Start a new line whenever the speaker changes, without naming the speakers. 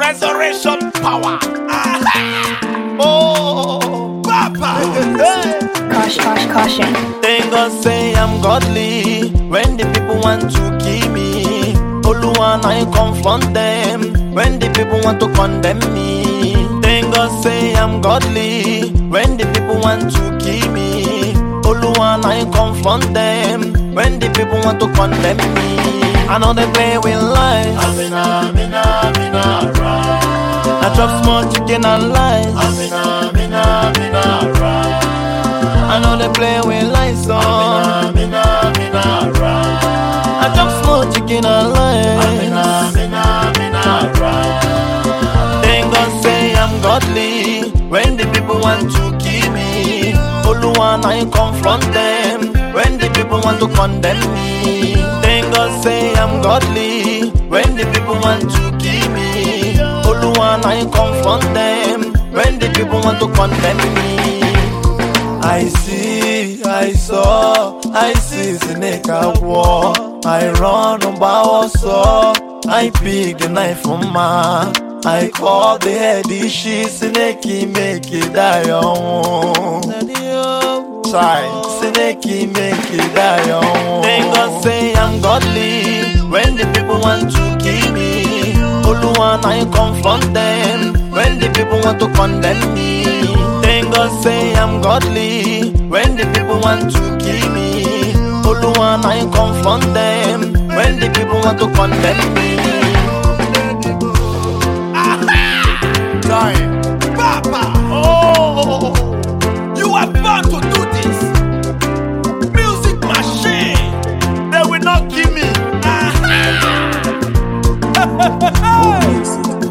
Resurrection power. Oh, Papa.
Caution.
Thank God say I'm godly when the people want to kill me. Oluwa I confront them when the people want to condemn me. Thank God say I'm godly when the people want to kill me. Oluwa I confront them when the people want to condemn me. I know they play with lies.
Amina, right.
I chop small chicken and lies.
Amina, right.
I know they play with lies.
Amina, right.
I chop small chicken and lies.
Amina, right.
Thank God say I'm godly when the people want to kill me. Oluwa I confront them when the people want to condemn me. Thank God say I'm godly when the people want to kill me. Oluwa I confront them when the people want to condemn me. I see snake at war. I run about so I pick the knife from ma. I call the head she snake make it die on. Try snake make it die on. Thank God say I'm godly when the people want to kill me. Oluwa I confront them when the people want to condemn me. Thank God say I'm godly when the people want to kill me. Oluwa I confront them when the people want to condemn me.
Time. Papa. Oh, you are born to do this. Music machine. They will not kill me.
More music